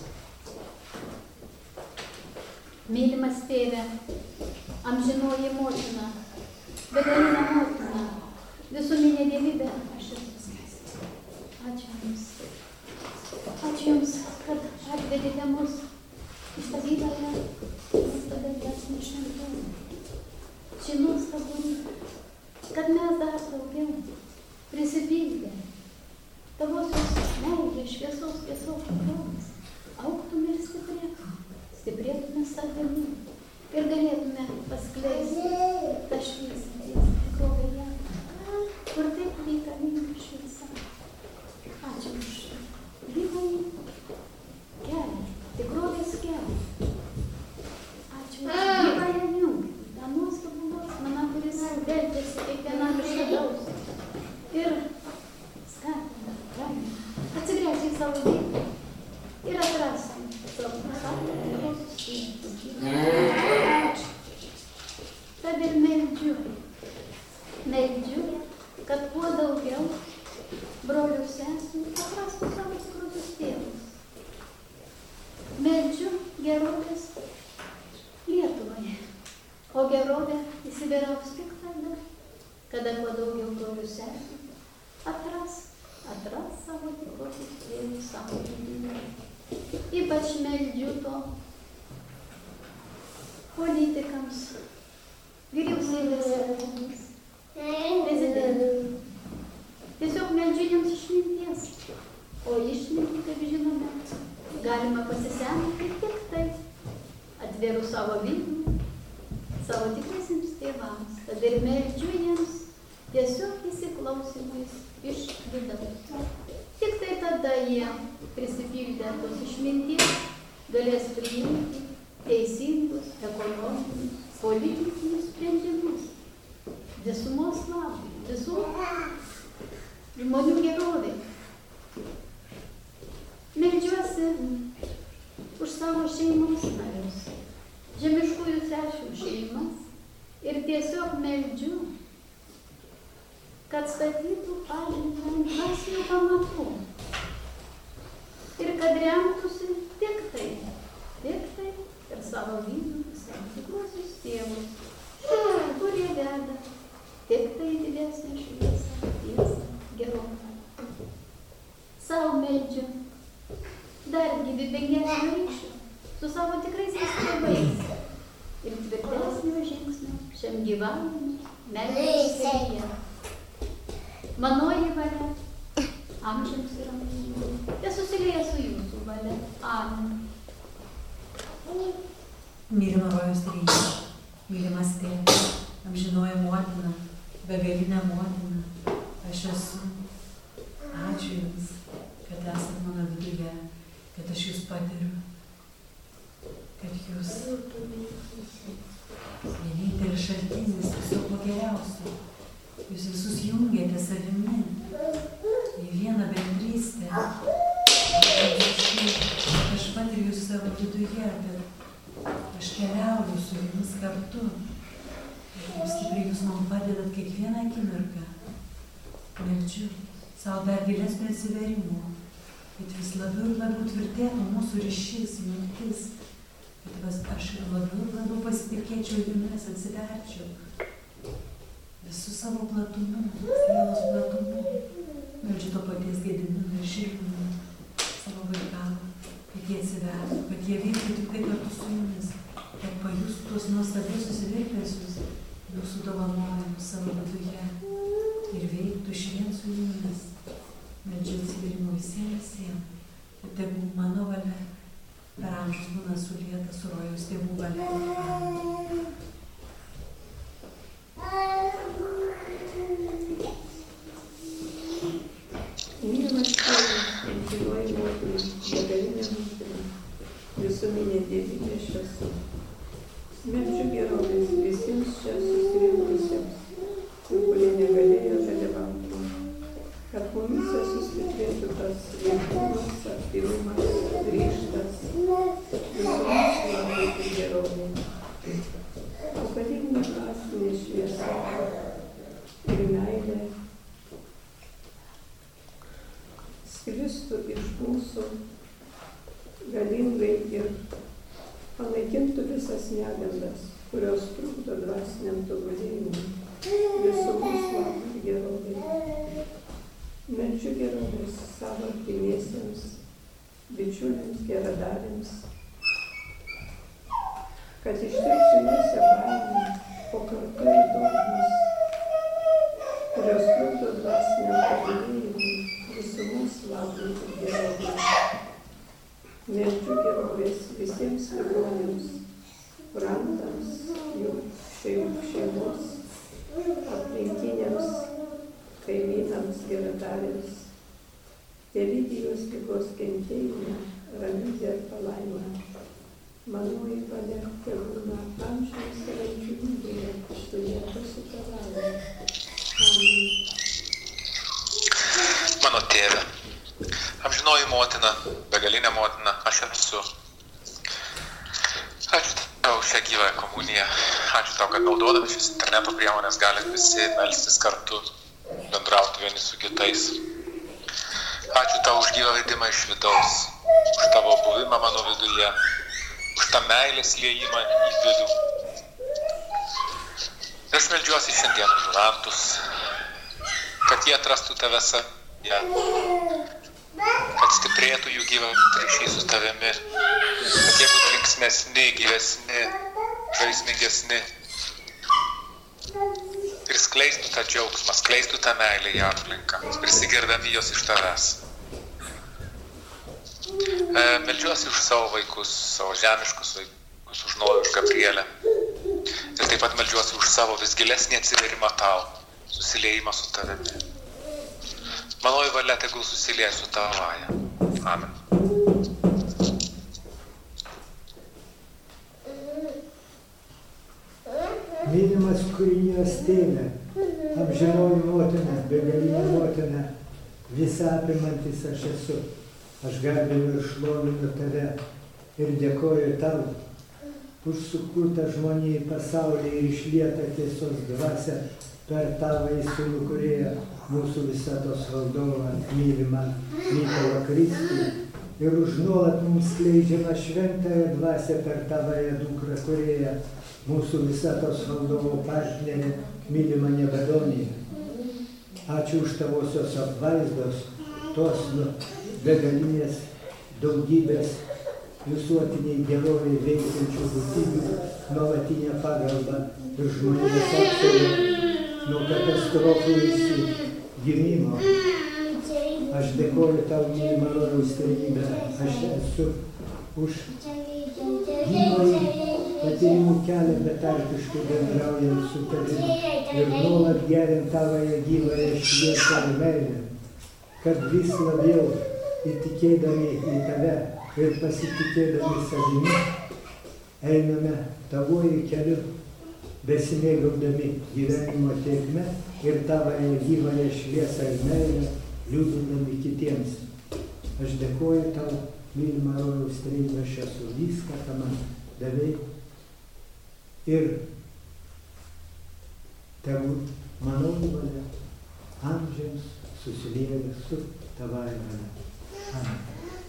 Mylimas tėve, amžinoji motina, begalinė motina, visuminė dievybė, aš esu. Ačiū Jums. Ačiū Jums, kad atvedėte mus į stovykloje, nuostabės nešventumą. Šį nuostabų, kad mes dar daugiau prisipildę tavosios meilės, šviesos, tiesos tikrovės, augtume ir stiprėtume. Stiprėtume savimi ir galėtume paskleisti tą šviesą tikrovėje, kur taip reikalinga šviesa. Ačiū už gyvąjį kelią, tikrovės kelią. Ačiū už gyvąją jungtį, tą nuostabų losmaną, kuris vertėsi kiekvienam iš vidaus ir skatina, ragina, atsigręžti į savo vietą ir atrasti savo pasaulį. Tad ir meldžiu, meldžiu, kad kuo daugiau brolių sesų atrastų savo tikrosius tėvus. Meldžiu gerovės Lietuvoje, o gerovė įsivyraus tik tada, kada kuo daugiau brolių sesų atras, atras savo tikrosius tėvus savo viduje. Ypač meldžiu to politikams, vyriausybės vadovams, prezidentams. Tiesiog meldžiu jiems išminties, o išmintį, kaip žinome, galima pasisemti tik tai atvėrus savo vidų, savo tikrasiams tėvams. Tad ir meldžiu jiems tiesiog įsiklausimais iš vidaus. Tik tai tada jie, prisipildę tos išminties, galės priimti teisingus, ekonominius, politinius sprendimus. Visumos labui, visų žmonių gerovė. Meldžiuosi už savo šeimos narius, žemiškųjų sešių šeimas ir tiesiog meldžiu, kad statytų pažintą ant dvasinių pamatų ir kad remtųsi tik tai, tik tai ir savo vyrus, savo tikrosius tėvus, kurie veda tik tai didesnę šviesą, tiesą, gerovę. Sau meldžiu dar gyvybingesnio ryšio su savo tikraisiais tėvais ir tvirtesnio žingsnio šiam gyvenimui meilės kelyje. Manoji valia, amžiams ir amžiams, te susilieja su jūsų valia. Amen. Mylima rojos tėvė, mylimas tėvas, amžinoji motina, begalinė motina, aš esu. Ačiū Jums, kad esate mano viduje, kad aš Jūs patiriu, kad jūs vienintelis šaltinis viso ko geriausio. Jūs visus jungiate savimi į vieną bendrystę. Aš patiriu savo viduje, kad aš keliauju su jumis kartu. Jūs stipriai jūs man padedat kiekvieną akimirką. Meldžiu savo dar gilesnio atsiverimo, kad vis labiau ir labiau tvirtėtų mūsų ryšys, jungtis, kad aš ir labiau ir labiau pasitikėčiau jumis, atsiverčiau visų savo platumu, sielos platumu. Meldžiu to paties Gedimino ir Žilvino savo vaikams, kad jie atsivertų, kad jie veiktų tik tai kartu su jumis, kad pajustų tuos nuostabiusius virpesius, jūsų dovanojimus savo viduje ir veiktų išvien su jumis. Meldžiu atsiverimo visiems visiems, ir tegul mano valia per amžius būna sulieta su rojaus tėvų valia. Mylimas Tėvas, amžinoji motina, begalinė motina, visuminė dievybė aš esu. Meldžiu gerovės visiems čia susirinkusiems, kurie negalėjo dalyvauti, kad mumyse sustiprėtų tas veiklumas, aktyvumas, ryžtas, visoms labui ir gerovė. O galinga dvasinė šviesa ir meilė sklistų iš mūsų galingai ir panaikintų visas negandas, kurios trukdo dvasiniam tobulėjimui, visumos labui ir gerovei. Meldžiu gerovės savo artimiesiems, bičiuliams, geradariams, kad ištirptų juose baimė, o kartu ir dogmas, kurios trukdo dvasiniam tobulėjimui, visumos labui ir gerovei. Meldžiu gerovės visiems ligoniams, kurantams, jų šeimos, aplinkiniams, kaimynams, geradariams, telydijos ligos kentėjimą, ramybę ir palaimą. Manoji valia tebūna amžiams ir amžinybėje, sudėta su tavimi. Amen. Mano tėve, amžinoji motina, begalinė motina, aš esu. Ačiū tau šią gyvąją komuniją. Ačiū tau, kad naudodami šis interneto priemonės gali visi melstis kartu, bendrauti vieni su kitais. Ačiū tau už gyvą vedimą iš vidaus, už tavo buvimą mano viduje, už tą meilės liejimą į vidų. Ir aš meldžiuosi šiandien už rantus, kad jie atrastų tave savyje, kad stiprėtų jų gyvas ryšys su tavimi, kad jie būtų linksmesni, gyvesni, žaismingesni ir skleistų tą džiaugsmą, skleistų tą meilę į aplinką, prisigirdami jos iš tavęs. E, meldžiuosi už savo vaikus, savo žemiškus vaikus, už Nojų, už Gabrielę. Ir taip pat meldžiuosi už savo vis gilesnį atsiverimą tau, susiliejimą su tavimi. Manoji valia tegul susilieja su tavąja. Amen. Mylimas kūrinijos tėve, amžinoji motina, begalinė motina, visa apimantis aš esu. Aš garbinu ir šlovinu tave ir dėkoju tau už sukurtą žmonijai pasaulį ir išlietą tiesos dvasią per tavąjį sūnų kūrėją, mūsų visatos valdovą, mylimą Mykolą Kristų, ir už nuolat mums skleidžiamą šventąją dvasią per tavąją dukrą kūrėją, mūsų visatos valdovo partnerį, mylimą Nebedoniją. Ačiū už tavosios apvaizdos, tos nu, begalinės daugybės visuotiniai geroviai veikiančių būtybių, nuolatinę pagalbą ir žmonijos apsaugą nuo katastrofų įsigimimo. Aš dėkoju tau, mylima rojaus trejybė, aš esu už gyvąjį patyrimų kelią betarpiškai bendraujant su tavimi ir nuolat geriant tavąją gyvąją šviesą ir meilę, kad vis labiau įtikėdami į tave ir pasitikėdami savimi, einame tavoji keliu, besimėgaudami gyvenimo tėkme ir tavąją gyvąją šviesą ir meilę liūdindami kitiems. Aš dėkoju tau, mylima rojaus trejybė, aš esu viską, ką man davei. Ir tegu mano valia amžiams susilieja su tavąja valia. Amen.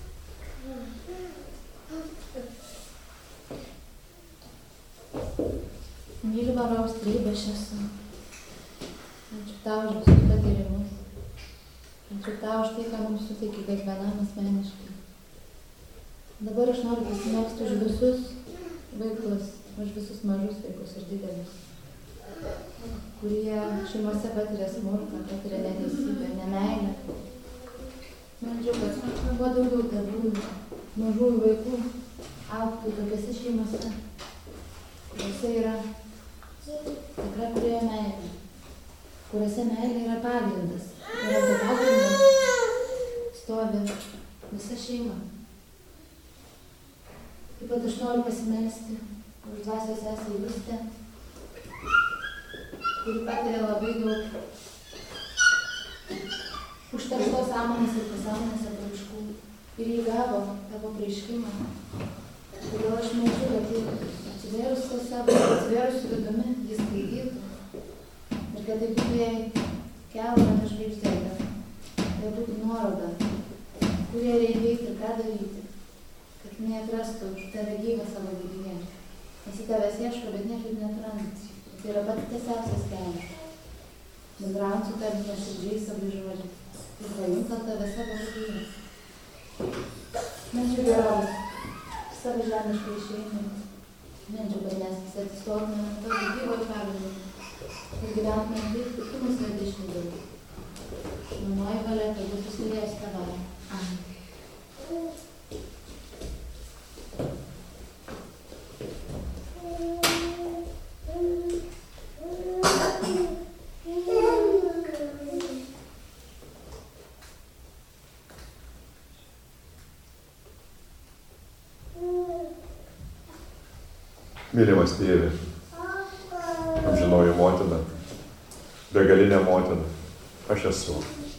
Mylima rojaus trejybė, aš esu. Ačiū tau už visus patyrimus. Ačiū tau už tai, ką mums suteikė kiekvienam asmeniškai. Dabar aš noriu pasimelsti už visus vaikus, už visus mažus vaikus ir didelius, kurie šeimose patiria smurtą, patiria neteisybę, nemeilę. Meldžiu, kad kuo daugiau tėvų, mažųjų vaikų augtų tokiose šeimose, kuriuose yra tikra kurioje meilė, kuriuose meilė yra pagrindas. Ir ant pagrindo stovi visa šeima. Taip pat aš noriu pasimelsti už dvasios sesę Justę, kuri patiria labai daug užterštos sąmonės ir pasąmonės apraiškų ir jį gavo tavo apreiškimą. Todėl aš meldžiu, kad jį atsivėrus po savo, atsivėrus vidumi, jis skaitytų ir kad tai būtų jai kelrodė žvaigždėtė, tai būtų nuoroda, kurie reikia veikti ir ką daryti, kad jinai atrastų tave gyvą savo viduje. Nes į tavęs ieško, bet niekaip neatranda. Tai yra pats tiesiausias kelias. Bendraujant su tavimi nuoširdžiai savo žodžiais ir paimti tave savo viduje. Meldžiu gerovės savo žemiškai šeimai. Meldžiu, kad mes visi atsistotume ant tavo gyvo pagrindo ir gyventume taip, kaip tu mus vedi išlydau. Manoji valia, kad būtų susiliejusi tavai. Amen. Mylimas tėve, amžinoji motina, begalinė motina, aš esu.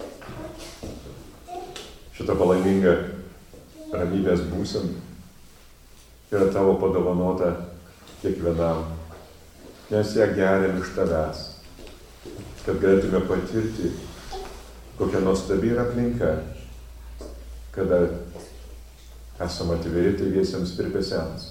Šitą palaimingą ramybės būseną yra tavo padovanota kiekvienam, nes ją geriam iš tavęs, kad galėtume patirti, kokia nuostabi yra aplinka, kada esame atviri tyviesiems virpesiams,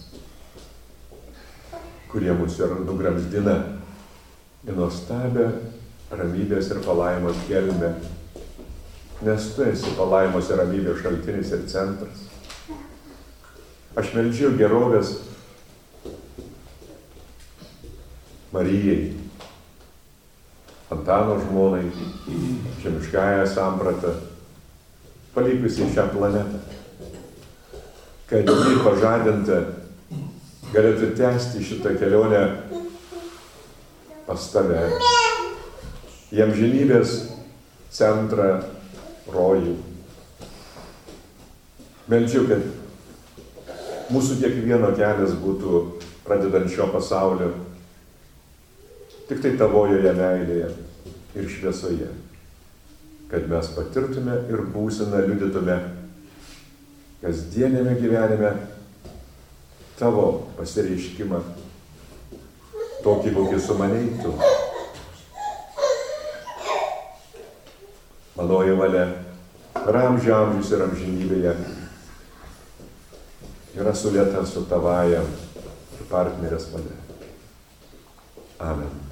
kurie mūsų ir nugramzdina į nuostabią ramybės ir palaimos gelmę, nes tu esi palaimos ir ramybės šaltinis ir centras. Aš meldžiu gerovės Marijai, Antano žmonai, žemiškąją sampratą, palikusiai šią planetą, kad jį pažadinta galėtų tęsti šitą kelionę pas tave, į amžinybės centrą, rojų. Meldžiu, kad mūsų kiekvieno kelias būtų, pradedant šio pasaulio, tik tai tavojoje meilėje ir šviesoje, kad mes patirtume ir būseną liudytume kasdienėme gyvenime tavo pasireiškimą, tokį, kokį sumanei tu. Manoji valia, ramžių amžius ir amžinybėje yra sulieta su tavaja ir partnerės valia. Amen.